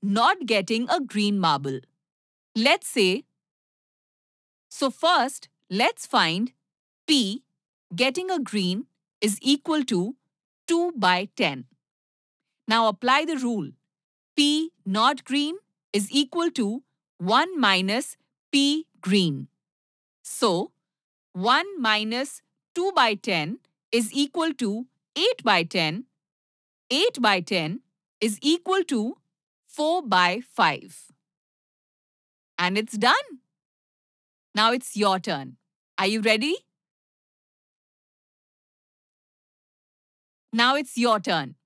not getting a green marble. Let's say, so first, let's find P getting a green is equal to 2 by 10. Now apply the rule. P not green is equal to 1 minus P green. So, 1 minus 2 by 10 is equal to 8 by 10. 8 by 10 is equal to 4 by 5. And it's done. Now it's your turn. Are you ready? Now it's your turn.